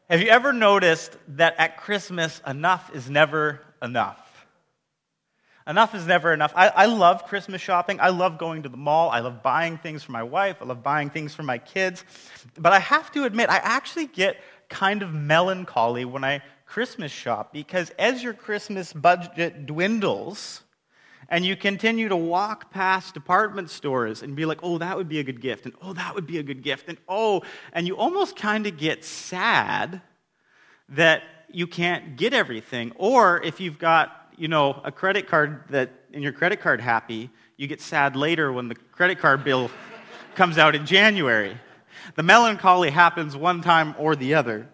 Have you ever noticed that at Christmas, enough is never enough? Enough is never enough. I love Christmas shopping. I love going to the mall. I love buying things for my wife. I love buying things for my kids. But I have to admit, I actually get kind of melancholy when I Christmas shop, because as your Christmas budget dwindles and you continue to walk past department stores and be like, oh, that would be a good gift, and oh, that would be a good gift, and you almost kind of get sad that you can't get everything. Or if you've got, a credit card that in your credit card happy, you get sad later when the credit card bill comes out in January. The melancholy happens one time or the other.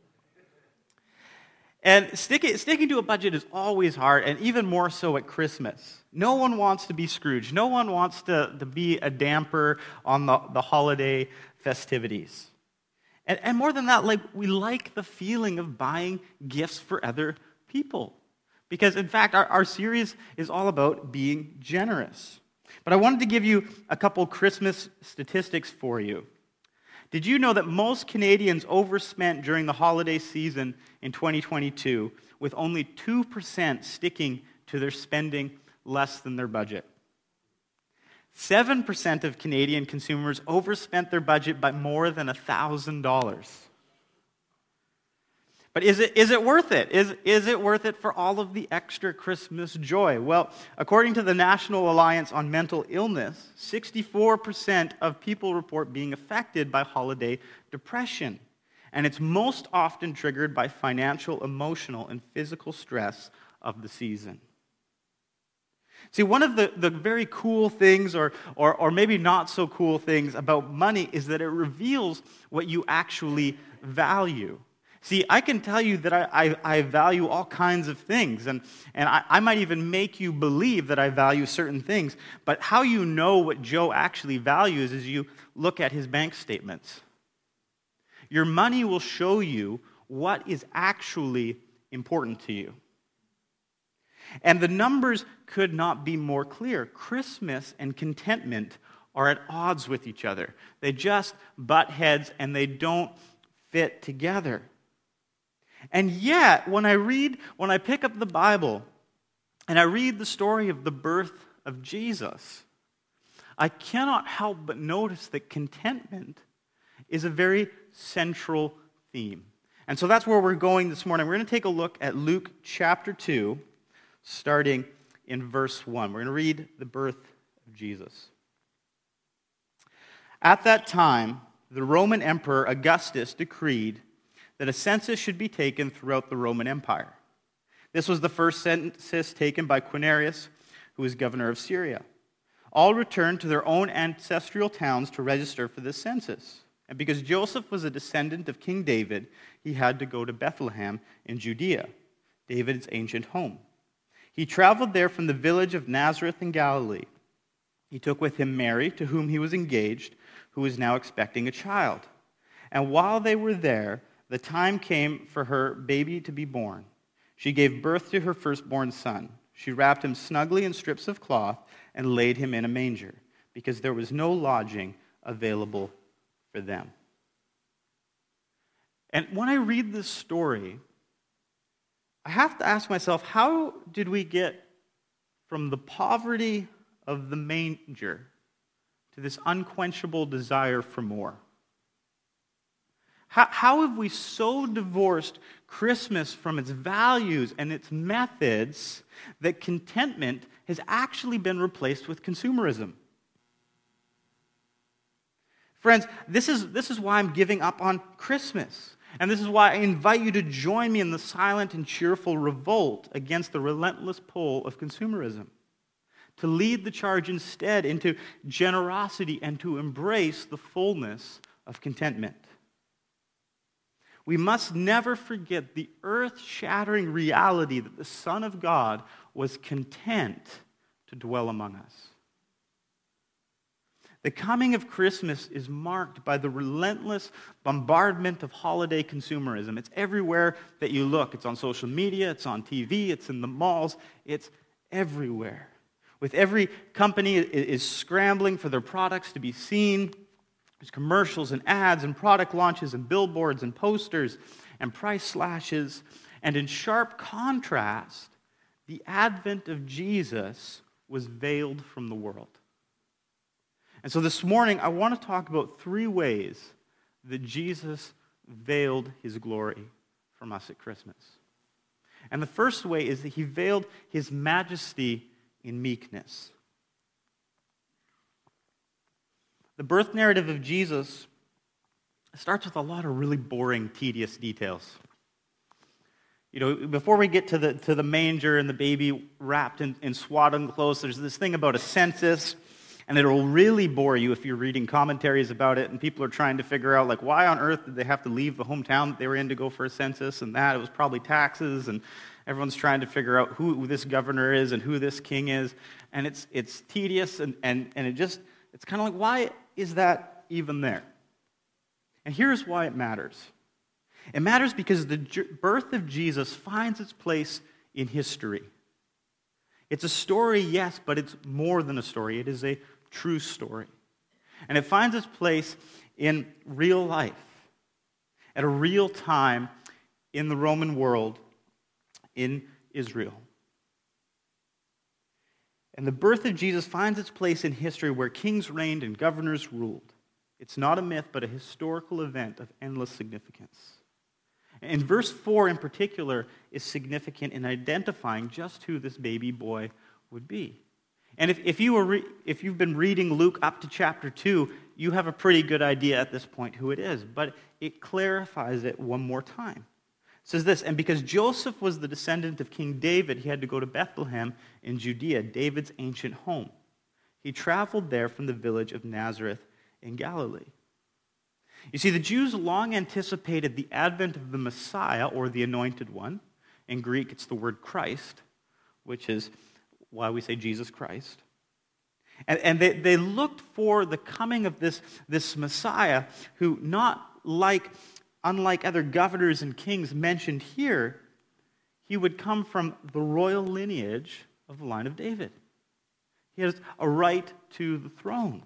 And sticking to a budget is always hard, and even more so at Christmas. No one wants to be Scrooge. No one wants to be a damper on the holiday festivities. And more than that, we like the feeling of buying gifts for other people. Because, in fact, our series is all about being generous. But I wanted to give you a couple Christmas statistics for you. Did you know that most Canadians overspent during the holiday season in 2022, with only 2% sticking to their spending less than their budget? 7% of Canadian consumers overspent their budget by more than $1,000. But is it worth it? Is it worth it for all of the extra Christmas joy? Well, according to the National Alliance on Mental Illness, 64% of people report being affected by holiday depression. And it's most often triggered by financial, emotional, and physical stress of the season. See, one of the very cool things, or maybe not so cool things about money, is that it reveals what you actually value. See, I can tell you that I value all kinds of things, and I might even make you believe that I value certain things, but how you know what Joe actually values is you look at his bank statements. Your money will show you what is actually important to you. And the numbers could not be more clear. Christmas and contentment are at odds with each other. They just butt heads, and they don't fit together. And yet, when I pick up the Bible and I read the story of the birth of Jesus, I cannot help but notice that contentment is a very central theme. And so that's where we're going this morning. We're going to take a look at Luke chapter 2, starting in verse 1. We're going to read the birth of Jesus. At that time, the Roman Emperor Augustus decreed that a census should be taken throughout the Roman Empire. This was the first census taken by Quirinius, who was governor of Syria. All returned to their own ancestral towns to register for this census. And because Joseph was a descendant of King David, he had to go to Bethlehem in Judea, David's ancient home. He traveled there from the village of Nazareth in Galilee. He took with him Mary, to whom he was engaged, who was now expecting a child. And while they were there, the time came for her baby to be born. She gave birth to her firstborn son. She wrapped him snugly in strips of cloth and laid him in a manger, because there was no lodging available for them. And when I read this story, I have to ask myself, how did we get from the poverty of the manger to this unquenchable desire for more? How have we so divorced Christmas from its values and its methods that contentment has actually been replaced with consumerism? Friends, this is why I'm giving up on Christmas. And this is why I invite you to join me in the silent and cheerful revolt against the relentless pull of consumerism. To lead the charge instead into generosity and to embrace the fullness of contentment. We must never forget the earth-shattering reality that the Son of God was content to dwell among us. The coming of Christmas is marked by the relentless bombardment of holiday consumerism. It's everywhere that you look. It's on social media, it's on TV, it's in the malls, it's everywhere. With every company is scrambling for their products to be seen There's commercials and ads and product launches and billboards and posters and price slashes. And in sharp contrast, the advent of Jesus was veiled from the world. And so this morning, I want to talk about 3 ways that Jesus veiled his glory from us at Christmas. And the first way is that he veiled his majesty in meekness. The birth narrative of Jesus starts with a lot of really boring, tedious details. You know, before we get to the manger and the baby wrapped in swaddling clothes, there's this thing about a census, and it'll really bore you if you're reading commentaries about it, and people are trying to figure out, like, why on earth did they have to leave the hometown that they were in to go for a census, and that it was probably taxes, and everyone's trying to figure out who this governor is and who this king is, and it's tedious, and it's kind of like, why is that even there? And here's why it matters. It matters because the birth of Jesus finds its place in history. It's a story, yes, but it's more than a story. It is a true story. And it finds its place in real life, at a real time in the Roman world, in Israel. And the birth of Jesus finds its place in history where kings reigned and governors ruled. It's not a myth, but a historical event of endless significance. And verse 4 in particular is significant in identifying just who this baby boy would be. And if you've been reading Luke up to chapter 2, you have a pretty good idea at this point who it is. But it clarifies it one more time. It says this, and because Joseph was the descendant of King David, he had to go to Bethlehem in Judea, David's ancient home. He traveled there from the village of Nazareth in Galilee. You see, the Jews long anticipated the advent of the Messiah, or the Anointed One. In Greek, it's the word Christ, which is why we say Jesus Christ. And they looked for the coming of this Messiah who, unlike other governors and kings mentioned here, he would come from the royal lineage of the line of David. He has a right to the throne.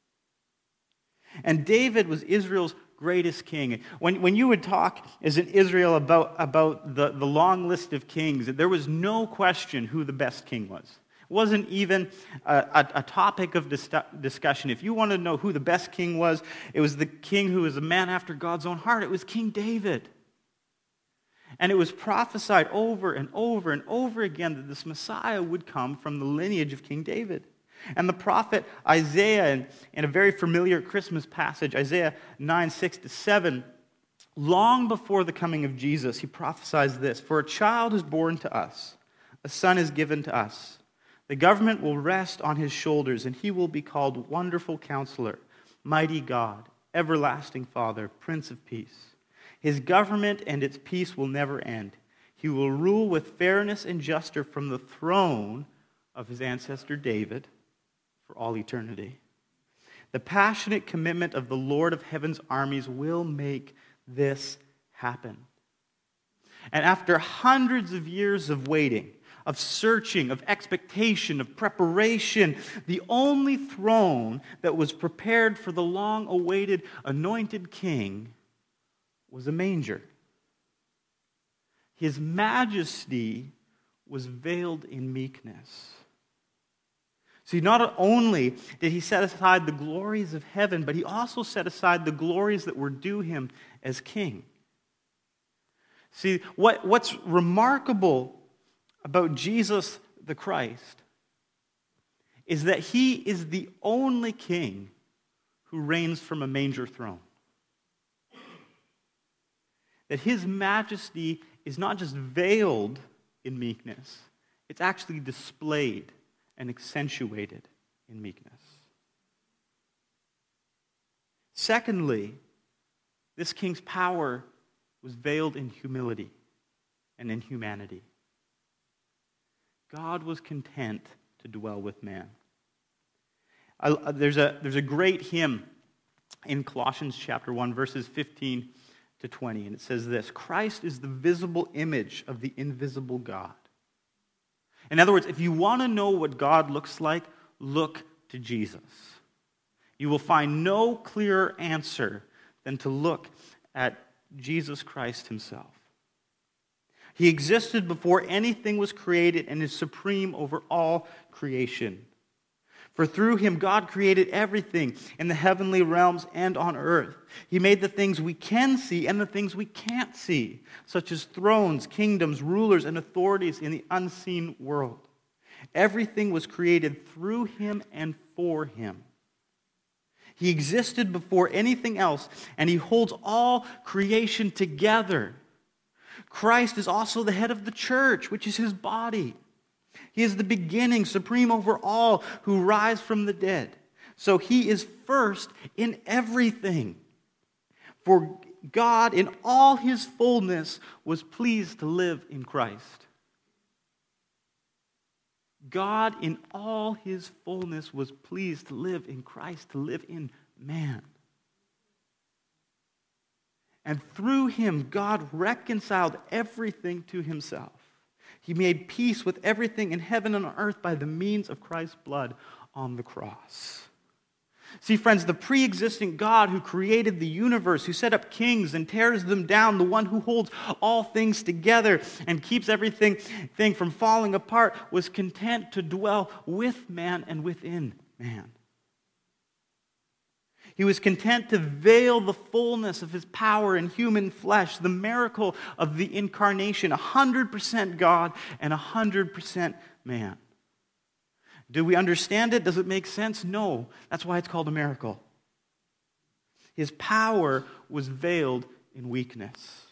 And David was Israel's greatest king. When you would talk as in Israel about the long list of kings, there was no question who the best king was. It wasn't even a topic of discussion. If you wanted to know who the best king was, it was the king who was a man after God's own heart. It was King David. And it was prophesied over and over and over again that this Messiah would come from the lineage of King David. And the prophet Isaiah, in a very familiar Christmas passage, Isaiah 9:6-7, long before the coming of Jesus, he prophesies this, "For a child is born to us, a son is given to us. The government will rest on his shoulders, and he will be called Wonderful Counselor, Mighty God, Everlasting Father, Prince of Peace. His government and its peace will never end. He will rule with fairness and justice from the throne of his ancestor David for all eternity. The passionate commitment of the Lord of heaven's armies will make this happen." And after hundreds of years of waiting, of searching, of expectation, of preparation, the only throne that was prepared for the long-awaited anointed king was a manger. His majesty was veiled in meekness. See, not only did he set aside the glories of heaven, but he also set aside the glories that were due him as king. See, what's remarkable about Jesus the Christ is that he is the only king who reigns from a manger throne. That his majesty is not just veiled in meekness, it's actually displayed and accentuated in meekness. Secondly, this king's power was veiled in humility and in humanity. God was content to dwell with man. There's a great hymn in Colossians chapter 1, verses 15 to 20, and it says this, "Christ is the visible image of the invisible God." In other words, if you want to know what God looks like, look to Jesus. you will find no clearer answer than to look at Jesus Christ himself. He existed before anything was created and is supreme over all creation. For through him, God created everything in the heavenly realms and on earth. He made the things we can see and the things we can't see, such as thrones, kingdoms, rulers, and authorities in the unseen world. Everything was created through him and for him. He existed before anything else, and he holds all creation together. Christ is also the head of the church, which is his body. He is the beginning, supreme over all who rise from the dead. So he is first in everything. For God, in all his fullness, was pleased to live in Christ. God, in all his fullness, was pleased to live in Christ, to live in man. And through him, God reconciled everything to himself. He made peace with everything in heaven and on earth by the means of Christ's blood on the cross. See, friends, the pre-existent God who created the universe, who set up kings and tears them down, the one who holds all things together and keeps everything from falling apart, was content to dwell with man and within man. He was content to veil the fullness of his power in human flesh, the miracle of the incarnation, 100% God and 100% man. Do we understand it? Does it make sense? No. That's why it's called a miracle. His power was veiled in weakness.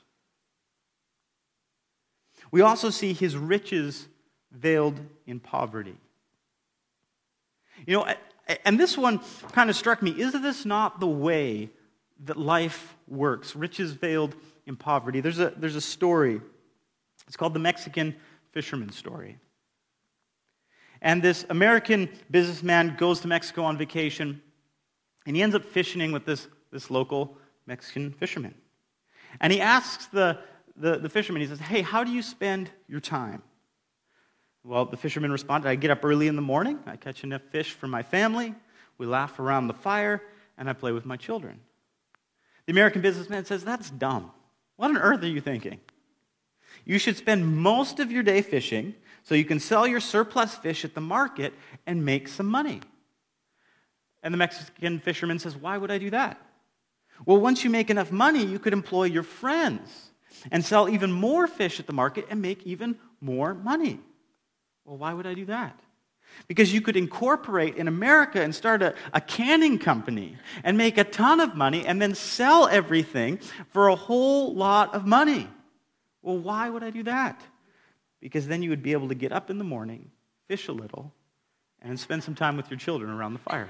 We also see his riches veiled in poverty. You know, and this one kind of struck me. Is this not the way that life works? Riches veiled in poverty. There's a story. It's called the Mexican fisherman story. And this American businessman goes to Mexico on vacation, and he ends up fishing with this local Mexican fisherman. And he asks the fisherman, he says, "Hey, how do you spend your time?" Well, the fisherman responded, "I get up early in the morning, I catch enough fish for my family, we laugh around the fire, and I play with my children." The American businessman says, "That's dumb. What on earth are you thinking? You should spend most of your day fishing so you can sell your surplus fish at the market and make some money." And the Mexican fisherman says, "Why would I do that?" "Well, once you make enough money, you could employ your friends and sell even more fish at the market and make even more money." "Well, why would I do that?" "Because you could incorporate in America and start a canning company and make a ton of money and then sell everything for a whole lot of money." "Well, why would I do that?" "Because then you would be able to get up in the morning, fish a little, and spend some time with your children around the fire."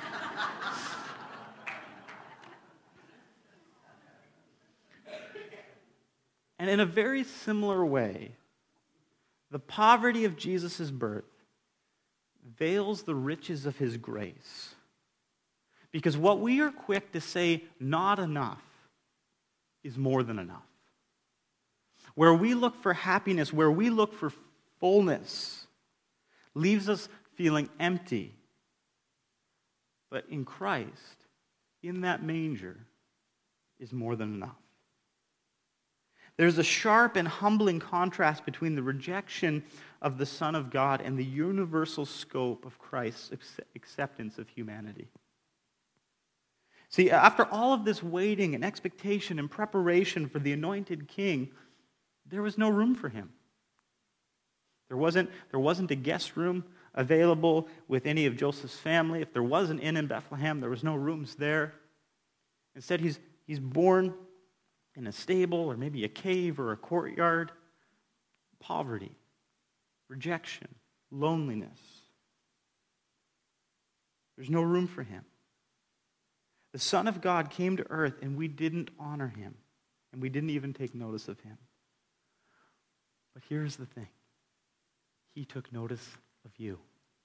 And in a very similar way, the poverty of Jesus' birth veils the riches of his grace. Because what we are quick to say not enough is more than enough. Where we look for happiness, where we look for fullness, leaves us feeling empty. But in Christ, in that manger, is more than enough. There's a sharp and humbling contrast between the rejection of the Son of God and the universal scope of Christ's acceptance of humanity. See, after all of this waiting and expectation and preparation for the anointed king, there was no room for him. There wasn't a guest room available with any of Joseph's family. If there was an inn in Bethlehem, there was no rooms there. Instead, he's born in a stable or maybe a cave or a courtyard. Poverty, rejection, loneliness. There's no room for him. The Son of God came to earth and we didn't honor him, and we didn't even take notice of him. But here's the thing. He took notice of you.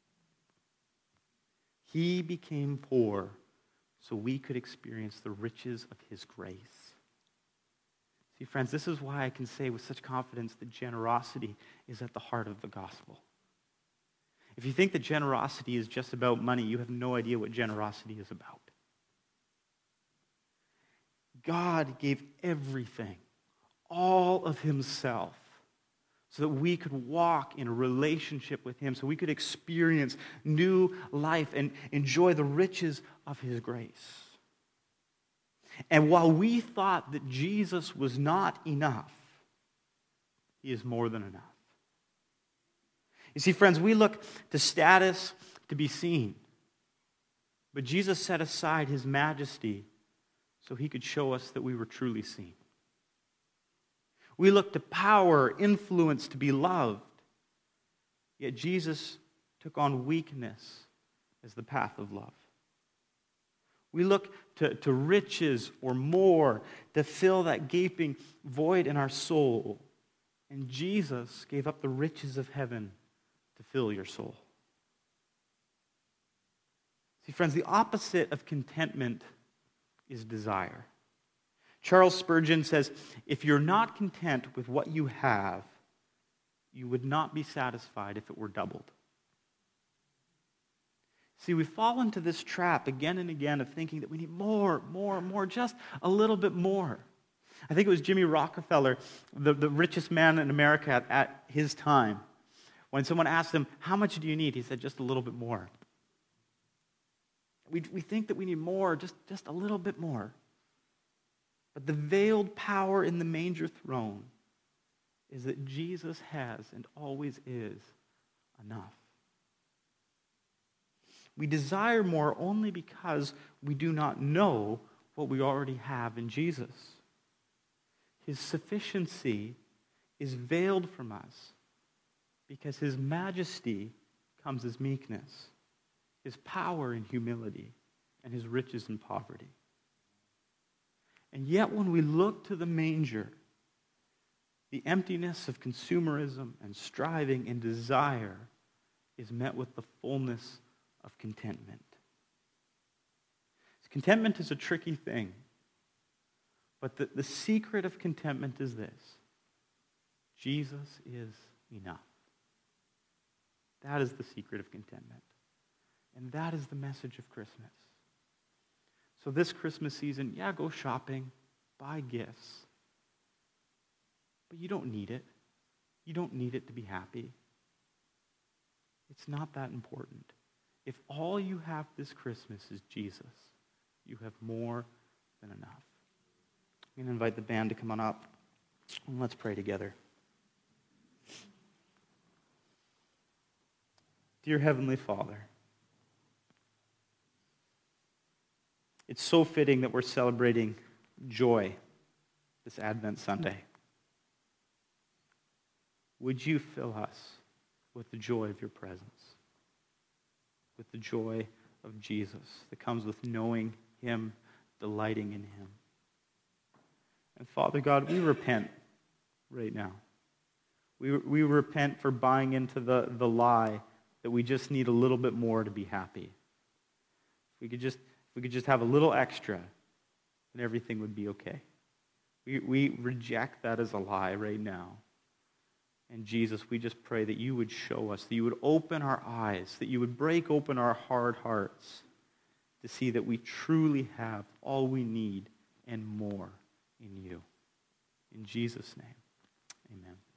He became poor so we could experience the riches of his grace. See, friends, this is why I can say with such confidence that generosity is at the heart of the gospel. If you think that generosity is just about money, you have no idea what generosity is about. God gave everything, all of himself, so that we could walk in a relationship with him, so we could experience new life and enjoy the riches of his grace. And while we thought that Jesus was not enough, he is more than enough. You see, friends, we look to status to be seen, but Jesus set aside his majesty so he could show us that we were truly seen. We look to power, influence to be loved, yet Jesus took on weakness as the path of love. We look to riches or more to fill that gaping void in our soul, and Jesus gave up the riches of heaven to fill your soul. See, friends, the opposite of contentment is desire. Charles Spurgeon says, if you're not content with what you have, you would not be satisfied if it were doubled. See, we fall into this trap again and again of thinking that we need more, just a little bit more. I think it was Jimmy Rockefeller, the richest man in America at his time. When someone asked him, how much do you need? He said, just a little bit more. We think that we need more, just a little bit more. But the veiled power in the manger throne is that Jesus has and always is enough. We desire more only because we do not know what we already have in Jesus. His sufficiency is veiled from us because his majesty comes as meekness, his power in humility, and his riches in poverty. And yet when we look to the manger, the emptiness of consumerism and striving and desire is met with the fullness of contentment. Contentment is a tricky thing, but the secret of contentment is this: Jesus is enough. That is the secret of contentment. And that is the message of Christmas. So this Christmas season, go shopping, buy gifts. But you don't need it. You don't need it to be happy. It's not that important. If all you have this Christmas is Jesus, you have more than enough. I'm going to invite the band to come on up, and let's pray together. Dear Heavenly Father, it's so fitting that we're celebrating joy this Advent Sunday. Would you fill us with the joy of your presence, with the joy of Jesus that comes with knowing him, delighting in him. And Father God, we repent right now. We repent for buying into the lie that we just need a little bit more to be happy. If we could just have a little extra, then everything would be okay. We reject that as a lie right now. And Jesus, we just pray that you would show us, that you would open our eyes, that you would break open our hard hearts to see that we truly have all we need and more in you. In Jesus' name, amen.